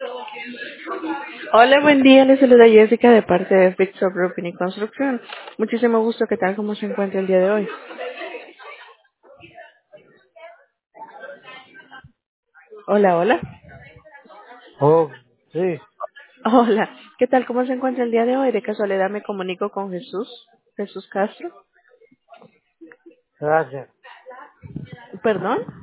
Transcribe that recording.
Hola, buen día. Les saluda Jessica de parte de Fixer Roofing y Construcción. Muchísimo gusto. ¿Qué tal? ¿Cómo se encuentra el día de hoy? Hola, hola. Oh, sí, Hola. ¿Qué tal? ¿Cómo se encuentra el día de hoy? De casualidad me comunico con Jesús. Jesús Castro. gracias. ¿Perdón?